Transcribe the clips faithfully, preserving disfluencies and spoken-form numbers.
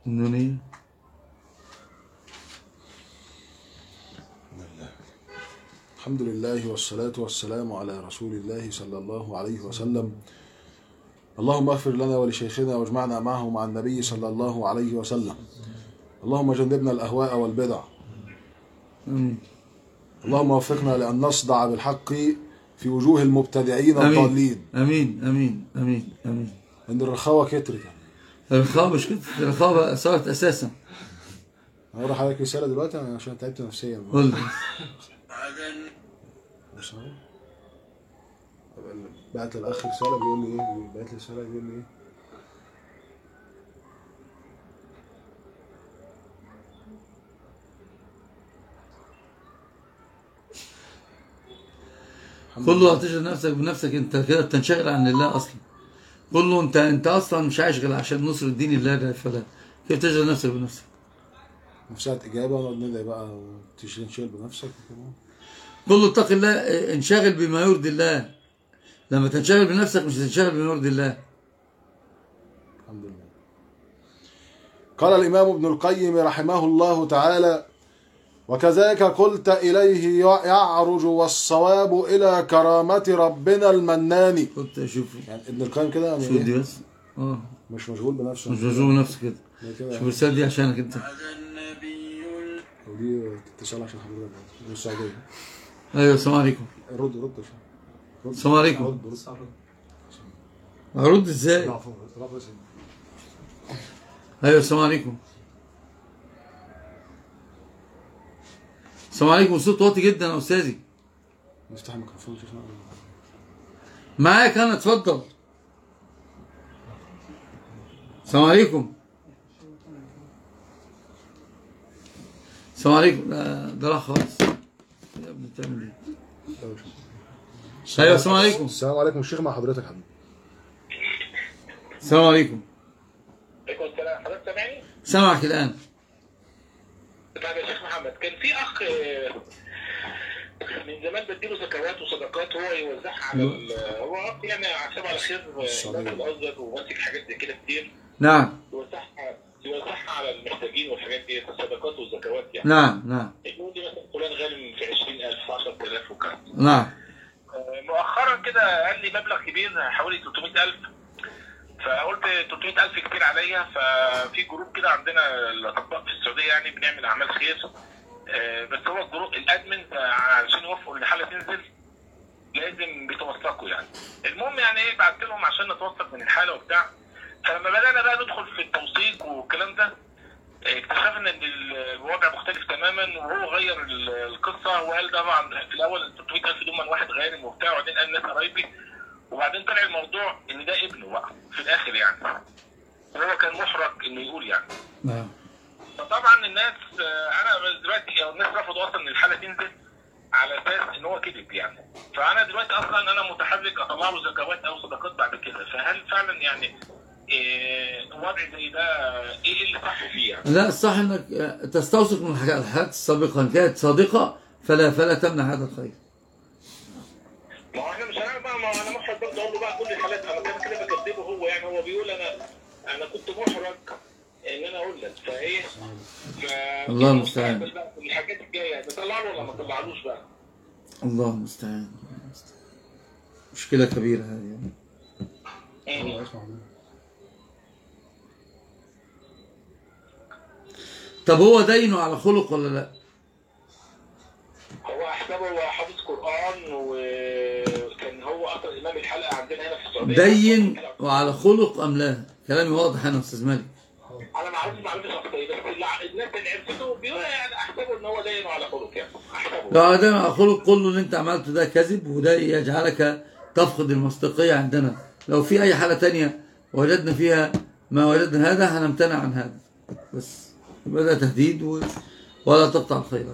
النونية. الحمد لله والصلاة والسلام على رسول الله صلى الله عليه وسلم. اللهم اغفر لنا ولشيخنا واجمعنا معه مع النبي صلى الله عليه وسلم. اللهم جنبنا الأهواء والبدع. أمين. اللهم وفقنا لأن نصدع بالحق في وجوه المبتدعين الضالين. أمين أمين أمين أمين. إن الرخاوة كترت. الرخاوة مش كترت، الرخاوة صارت أساسا. هروح عليك رسالة دلوقتي عشان تعبت نفسيا. قول لي. بعت الأخ رسالة بيقول لي إيه؟ بعت لي رسالة بيقول لي إيه؟ قل له هتشغل نفسك بنفسك، انت كده بتنشغل عن الله اصلا. قل له انت انت اصلا مش عايش غير عشان نصر الدين الله ده، فلا كيف تشغل نفسك بنفسك؟ نفسها إجابة ونقعد ندعي بقى تنشغل بنفسك. قل له اتق الله، انشغل بما يرضي الله. لما تنشغل بنفسك مش هتنشغل بما يرضي الله. الحمد لله. قال الإمام ابن القيم رحمه الله تعالى: وكذلك قلت إليه يعرج والصواب إلى كرامة ربنا المنان. كنت أشوف يعني ابن القيم كده شو دي بس اه مش مشغول بنفسه، مش مشغول بنفسه كده. شوف الرسالة دي عشانك انت، ودي اتصال عشان حضرتك من السعودية. ايوه السلام عليكم. رد رد رد. السلام عليكم. رد رد. هرد ازاي؟ ايوه السلام عليكم. السلام عليكم. صوت واطي جدا يا استاذي. نفتح الميكروفون شوفنا معاك انا، اتفضل. السلام عليكم. السلام عليكم. ده راح خالص يا ابني، بتعمل ايه؟ ايوه السلام عليكم. السلام عليكم الشيخ، مع حضرتك حبيبي. السلام عليكم. عليكم السلام. حضرتك سامعني؟ سامعك الان. طيب يا شيخ محمد، كان في اخ من زمان بديله زكوات وصدقات هو يوزعها على هو اخ يعني حسابه على خير الازهر وماسك حاجات زي كده كتير. نعم. يوزعها يوزعها على المحتاجين والحاجات دي، الصدقات والزكوات يعني. نعم نعم. يقول لي مثلا فلان غالي في عشرين ألف عشرة آلاف وكذا. نعم. مؤخرا كده قال لي مبلغ كبير حوالي ثلاثمائة ألف، فقلت ثلاثمائة ألف كتير عليا. ففي جروب كده عندنا الاطباء في السعوديه يعني بنعمل اعمال خير، بس هو الجروب الادمن علشان يوافقوا ان الحاله تنزل لازم بيتوثقوا يعني. المهم يعني ايه، بعت لهم عشان نتوثق من الحاله وبتاع. فلما بدانا بقى ندخل في التوثيق والكلام ده اكتشفنا ان الوضع مختلف تماما، وهو غير القصه وقال طبعا في الاول ثلاثمائة ألف دول من واحد غارم وبتاع، وبعدين قال ناس قرايبي، وبعدين طلع الموضوع ان ده ابنه بقى في الاخر يعني، وهو كان محرج انه يقول يعني. نعم. فطبعا الناس انا دلوقتي الناس رفضوا اصلا ان الحاله تنزل على اساس ان هو كذب يعني. فانا دلوقتي اصلا انا متحرك اطلع له زكوات او صدقات بعد كده، فهل فعلا يعني إيه وضع زي ده ايه اللي صح فيه يعني؟ لا، الصح انك تستوثق من الحاجات السابقه، ان كانت صادقه فلا فلا تمنع هذا الخير. ما هو احنا مش هنعمل بقى، ما انا محرج برضه اقول له بقى كل الحالات، انا كده كده بكذبه هو يعني. هو بيقول انا انا كنت محرج ان انا اقول لك فايه. الله المستعان. الحاجات الجايه نطلع له ولا ما نطلعلوش بقى؟ الله المستعان. مشكله كبيره هذه. ايه طب هو دينه على خلق ولا لا؟ هو احسبه هو حافظ قران، وكان هو اصلا امام الحلقه عندنا هنا في السعوديه. دين وعلى خلق ام لا؟ كلامي واضح انا استاذ مالك. انا ما اعرفش معلومه شخصيه، بس الناس اللي عرفته بيقولوا يعني احسبه ان هو دين وعلى خلق يعني. احسبه لو دين على خلق قل له اللي انت عملته ده كذب، وده يجعلك تفقد المصداقيه عندنا. لو في اي حاله تانية وجدنا فيها ما وجدنا هذا هنمتنع عن هذا بس. يبقى ده تهديد و... ولا تقطع الخيرات.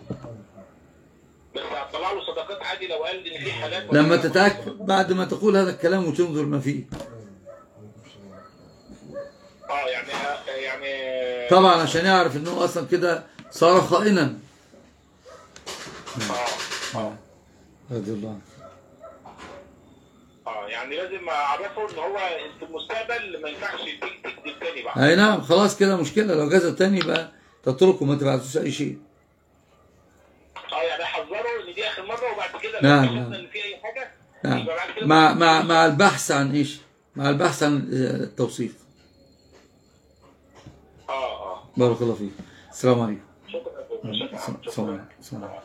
بس هتطلع له صدقات عادي لو قال ان في حالات لما تتاكد بعد ما تقول هذا الكلام وتنظر ما فيه. اه يعني يعني طبعا عشان يعرف انه اصلا كده صار خائنا. اه اه رضي الله عنه. اه يعني يعني لازم اعرفه ان هو في المستقبل ما ينفعش تكذب تاني بقى. اي نعم خلاص كده مشكله، لو كذب تاني يبقى تتركه ما تبعتوش اي شيء. اه يعني احذره ان دي اخر مره، وبعد كده نعم لو نعم شفنا ان في اي حاجه نعم يبقى بعد كده مع مع مع البحث عن ايش؟ مع البحث عن التوصيف. اه اه بارك الله فيك. السلام عليكم. شكرا شكرا السلام عليكم. السلام عليكم.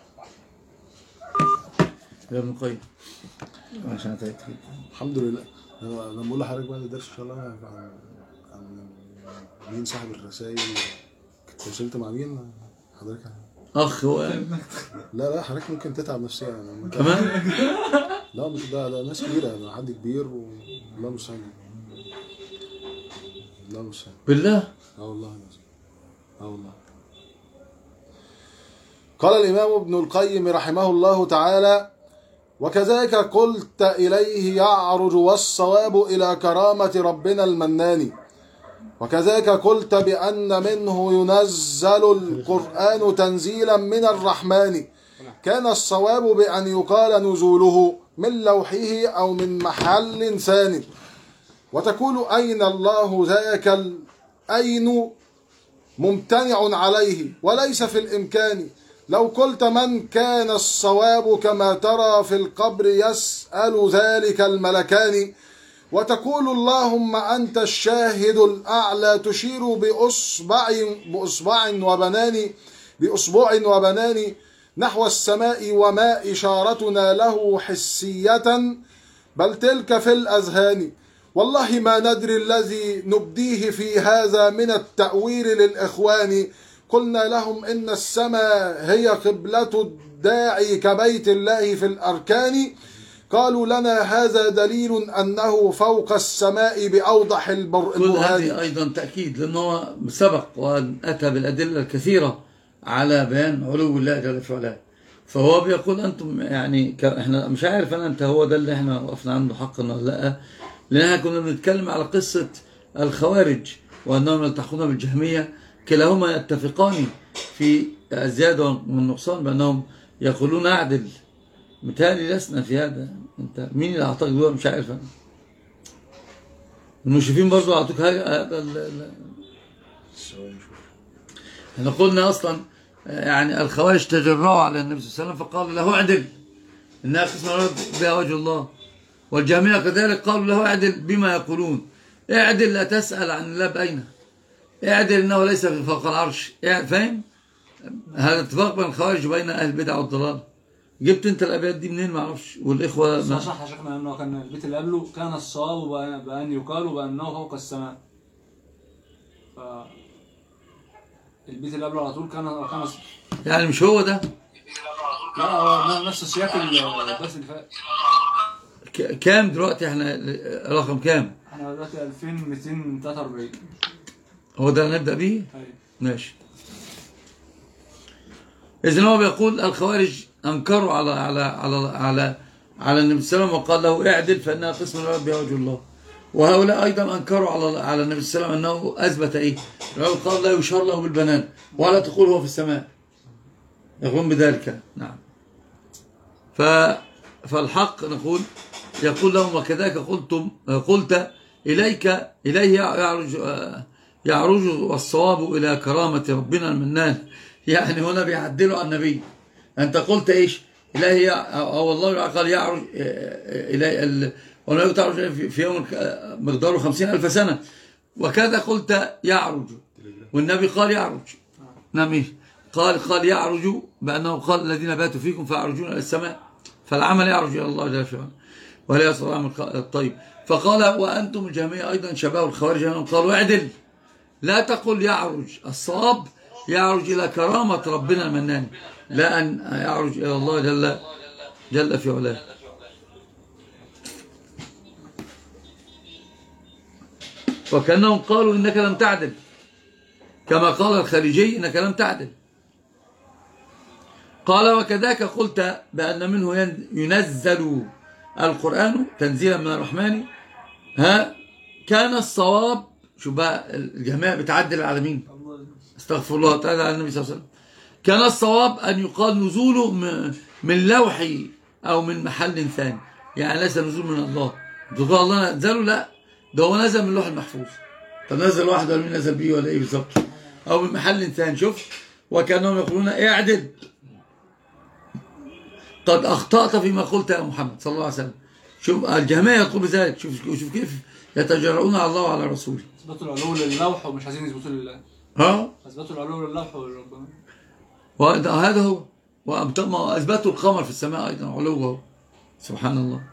يا ابن القيم عشان تعبت. الحمد لله. انا لما بقول لحضرتك بعد الدرس ان شاء الله عن عن مين صاحب الرسائل، كنت وصلت مع مين حضرتك؟ اخ هو لا لا حضرتك ممكن تتعب نفسيا يعني كمان. لا مش ده ده ناس كبيره يعني، حد كبير والله المستعان. الله المستعان. بالله. اه والله العظيم. اه والله. قال الامام ابن القيم رحمه الله تعالى: وكذلك قلت إليه يعرج والصواب إلى كرامة ربنا المنان، وكذلك قلت بأن منه ينزل القرآن تنزيلا من الرحمن، كان الصواب بأن يقال نزوله من لوحه أو من محل ثاني، وتقول أين الله ذاك الأين ممتنع عليه وليس في الإمكان، لو قلت من كان الصواب كما ترى في القبر يسأل ذلك الملكان، وتقول اللهم أنت الشاهد الأعلى تشير بأصبع بأصبع وبنان بأصبع وبنان نحو السماء، وما إشارتنا له حسية بل تلك في الأذهان، والله ما ندري الذي نبديه في هذا من التأويل للإخوان، قلنا لهم إن السماء هي قبلة الداعي كبيت الله في الأركان، قالوا لنا هذا دليل أنه فوق السماء بأوضح البرهان. كل هذه أيضا تأكيد، لأنه سبق وأن أتى بالأدلة الكثيرة على بيان علو الله جل في علاه، فهو بيقول أنتم يعني إحنا مش عارف أنا أنت هو ده اللي إحنا وقفنا عنده حقا ولا لأ، لأن إحنا كنا بنتكلم على قصة الخوارج وأنهم يلتحقون بالجهمية، كلاهما يتفقان في الزيادة والنقصان بأنهم يقولون أعدل. متهيألي لسنا في هذا. أنت مين اللي أعطاك دول؟ مش عارف أنا. المشرفين برضو أعطوك هذا. احنا قلنا أصلا يعني الخوارج تجرأوا على النبي صلى الله عليه وسلم فقالوا له اعدل إنها قسم بها وجه الله، والجهمية كذلك قالوا له اعدل بما يقولون، اعدل لا تسأل عن الله بأين، اعدل انه ليس في فوق العرش. فاهم؟ هذا اتفاق بين الخوارج وبين اهل البدع والضلال. جبت انت الابيات دي منين ما اعرفش؟ والاخوه ما صح يا شيخنا انه كان البيت اللي قبله كان الصواب بان يقال بانه فوق السماء. ف البيت اللي قبله على طول كان كان يعني مش هو ده؟ لا هو نفس السياق الدرس اللي فات. كام دلوقتي احنا؟ رقم كام؟ احنا دلوقتي ألفين ومئتين وثلاثة وأربعين. هو ده اللي نبدأ بيه؟ ايوه ماشي. إذن هو بيقول الخوارج أنكروا على على على على على النبي صلى الله عليه وسلم وقال له اعدل فإنها قسم بها وجه الله، وهؤلاء أيضا أنكروا على على النبي صلى الله عليه وسلم أنه أثبت إيه؟ قال لا يشار له بالبنان ولا تقول هو في السماء، يقوم بذلك. نعم. ف فالحق نقول يقول لهم وكذلك قلتم قلت إليك إليه يعرج يعرج والصواب إلى كرامة ربنا المنان. يعني هنا بيعدلوا عن النبي. أنت قلت إيش؟ إلهي أو الله قال يعرج إلي والنبي تعرج في يوم مقداره خمسين ألف سنة، وكذا قلت يعرج والنبي قال يعرج. نعم. قال قال يعرج بأنه قال الذين باتوا فيكم فيعرجون إلى السماء، فالعمل يعرج إلى الله جل وعلا ولا يصل العمل الطيب. فقال وأنتم الجهمية أيضا شباب الخوارج قالوا اعدل لا تقل يعرج، الصواب يعرج إلى كرامة ربنا المنان لا أن يعرج إلى الله جل جل في علاه. وكأنهم قالوا إنك لم تعدل كما قال الخارجي إنك لم تعدل. قال وكذاك قلت بأن منه ينزل القرآن تنزيلا من الرحمن، ها كان الصواب. شو بقى الجماعة بتعدل على مين؟ استغفر الله تعالى على النبي صلى الله عليه وسلم. كان الصواب أن يقال نزوله من لوحي أو من محل ثاني، يعني ليس نزول من الله تقول الله نزله؟ لا، ده هو نزل من اللوح المحفوظ. طب نزل واحد ولا مين نزل بيه ولا ايه بالظبط؟ او من محل انسان. شوف، وكانهم يقولون اعدل قد اخطأت فيما قلت يا محمد صلى الله عليه وسلم. شوف الجهمية يقول بذلك. شوف شوف كيف يتجرؤون على الله وعلى رسوله. اثبتوا العلو للوح ومش عايزين يثبتوا لله. ها؟ اثبتوا العلو للوح ولربنا. وهذا هو. واثبتوا القمر في السماء ايضا علوه. سبحان الله.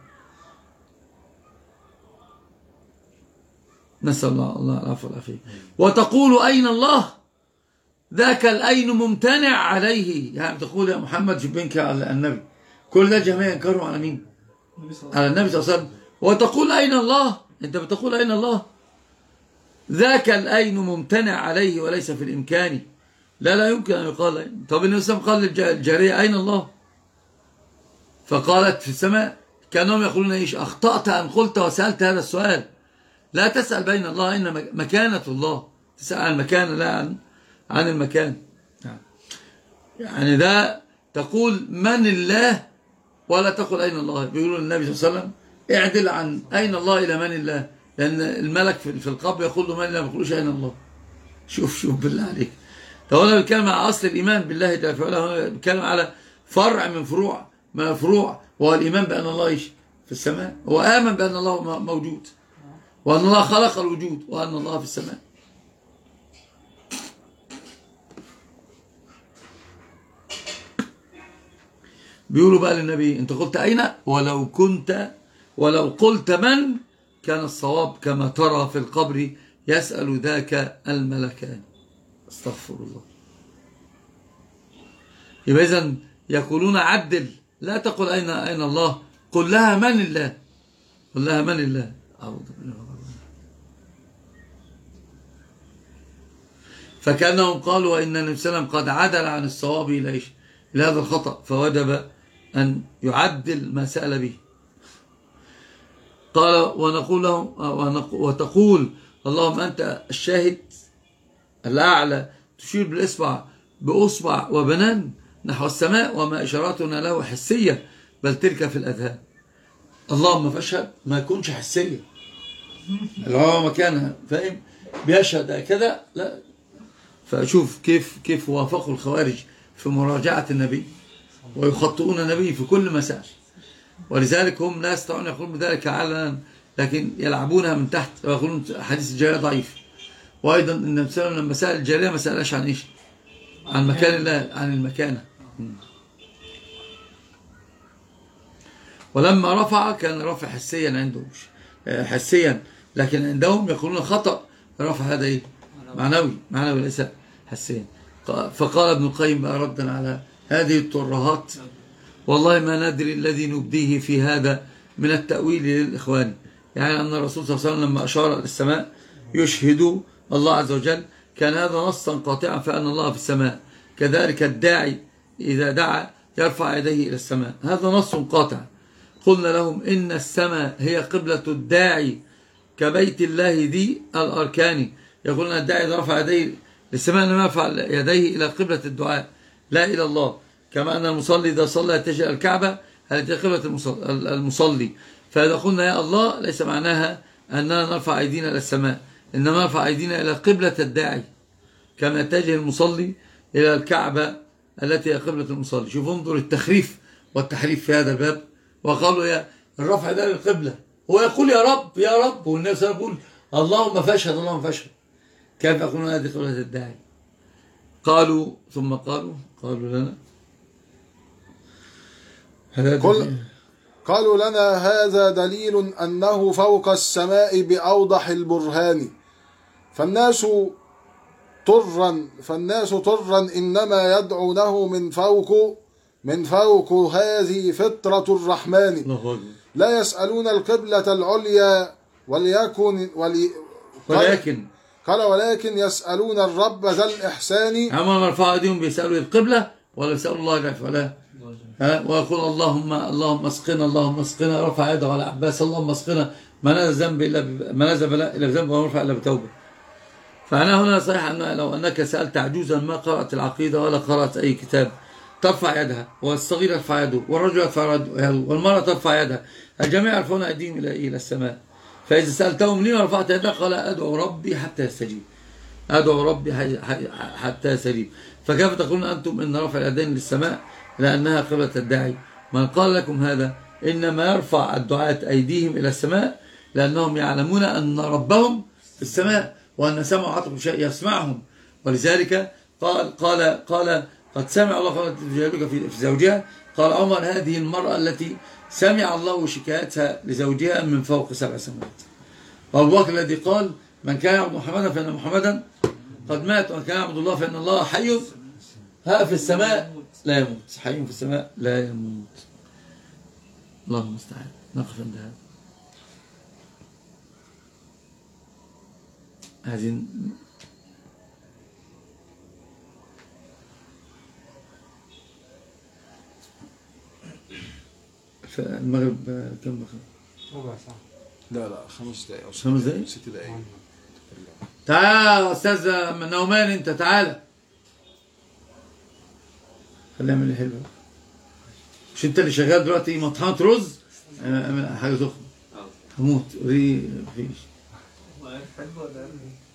نسأل الله الله العفو والعافية. وتقول أين الله؟ ذاك الأين ممتنع عليه. يعني تقول يا محمد شبينك على النبي. كل ده جميع ينكروا على مين؟ على النبي صلى الله عليه وسلم. وتقول أين الله؟ أنت بتقول أين الله؟ ذاك الأين ممتنع عليه وليس في الإمكان. لا لا يمكن أن يقال أين. طب النبي صلى الله عليه وسلم قال للجارية أين الله؟ فقالت في السماء. كانهم يقولون إيش؟ أخطأت أن قلت وسألت هذا السؤال. لا تسأل بين الله، إن مكانة الله. تسأل عن المكان لا عن عن المكان. يعني ده تقول من الله ولا تقول أين الله. بيقولوا النبي صلى الله عليه وسلم اعدل عن أين الله إلى من الله، لأن الملك في القبر يقول له من الله، ما يقولوش أين الله. شوف شوف بالله عليك. ده هنا بيتكلم على أصل الإيمان بالله جل وعلا، بيتكلم على فرع من فروع ما فروع، وهو الإيمان بأن الله إيش في السماء. هو آمن بأن الله موجود، وأن الله خلق الوجود، وأن الله في السماء. بيقولوا بقى للنبي أنت قلت أين؟ ولو كنت ولو قلت من كان الصواب كما ترى في القبر يسأل ذاك الملكان. استغفر الله. يبقى إذن يقولون عدل، لا تقل أين أين الله، قل لها من الله، قل لها من الله. أعوذ بالله. فكأنهم قالوا إن النبي صلى الله عليه وسلم قد عدل عن الصواب إلى إيش؟ إلى هذا الخطأ، فوجب أن يعدل ما سأل به. قال ونقول لهم وتقول اللهم أنت الشاهد الأعلى، تشير بالإصبع بأصبع وبنان نحو السماء، وما إشاراتنا له حسية بل تلك في الأذهان. اللهم فاشهد ما يكونش حسية، اللي هو مكانها، فاهم؟ بيشهد كذا لا. فشوف كيف كيف وافقوا الخوارج في مراجعة النبي ويخطئون النبي في كل مسائل. ولذلك هم لا يستطيعون يقولون بذلك علنا، لكن يلعبونها من تحت ويقولون حديث الجارية ضعيف. وأيضا النبي صلى الله عليه وسلم لما سأل الجارية ما سألش عن إيش؟ عن مكان الله، عن المكانة. ولما رفع كان رفع حسيا عندهم، حسيا، لكن عندهم يقولون خطأ رفع هذا إيه؟ معنوي، معنوي ليس حسيا. فقال ابن القيم بقى ردا على هذه الترهات: والله ما ندري الذي نبديه في هذا من التأويل للإخوان. يعني أن الرسول صلى الله عليه وسلم لما أشار للسماء يشهد الله عز وجل كان هذا نصا قاطعا فأن الله في السماء. كذلك الداعي إذا دعا يرفع يديه إلى السماء، هذا نص قاطع. قلنا لهم إن السماء هي قبلة الداعي كبيت الله ذي الأركان. يقولون الداعي إذا رفع يديه للسماء إنما يرفع يديه إلى قبلة الدعاء لا إلى الله، كما أن المصلي إذا صلى يتجه إلى الكعبة هذه قبلة المصلي. فإذا قلنا يا الله ليس معناها أننا نرفع أيدينا إلى السماء، إنما نرفع أيدينا إلى قبلة الداعي كما يتجه المصلي إلى الكعبة التي هي قبلة المصلي. شوف انظر التخريف والتحريف في هذا الباب. وقالوا يا الرفع ده للقبلة، هو يقول يا رب يا رب، والنبي صلى الله عليه وسلم يقول اللهم فاشهد اللهم فاشهد. كيف يقولون هذه قبلة الداعي؟ قالوا ثم قالوا قالوا لنا قل قالوا لنا هذا دليل أنه فوق السماء بأوضح البرهان، فالناس طرا فالناس طرا إنما يدعونه من فوق من فوق هذه فطرة الرحمن، لا يسألون القبلة العليا وليكن ولي ولكن قال ولكن يسألون الرب ذا الإحسان. أما مرفع أيديهم بيسألوا القبلة ولا يسألوا الله جل وعلا؟ ها، ويقول اللهم اللهم اسقنا اللهم اسقنا، رفع يده على عباس اللهم اسقنا، ما نزل ذنب إلا ما نزل بلاء إلا بذنب وما رفع إلا بتوبة. فأنا هنا صحيح أن لو أنك سألت عجوزا ما قرأت العقيدة ولا قرأت أي كتاب ترفع يدها، والصغير يرفع يده، والرجل يرفع يده، والمرأة ترفع يدها، الجميع يرفعون أيديهم إلى إلى السماء. فإذا سألتهم لما رفعت يدك قال أدعو ربي حتى يستجيب، أدعو ربي حتى يستجيب. فكيف تقولون أنتم إن رفع اليدين للسماء لأنها قبلة الداعي؟ من قال لكم هذا إنما يرفع الدعاة أيديهم إلى السماء لأنهم يعلمون أن ربهم في السماء، وأن سمع عطب شيء يسمعهم. ولذلك قال قال قال قد سمع الله قولة تجادلك في زوجها. قال عمر هذه المرأة التي سمع الله شكايتها لزوجها من فوق سبع سماوات. وأبو بكر الذي قال من كان يعبد محمدا فإن محمدا قد مات، ومن كان يعبد الله فإن الله حي ها في السماء لا يموت، حي في السماء لا يموت. اللهم المستعان. نقف عند هذا. هذه المغرب كم بقى؟ ربع ساعة. لا لا خمس دقائق أو خمس دقائق؟ ست دقائق. تعال يا أستاذ نومان، أنت تعال. خلينا نعمل حلوة. مش أنت اللي شغال دلوقتي مطحنة رز؟ حاجة تخرج. هموت. ري مفيش.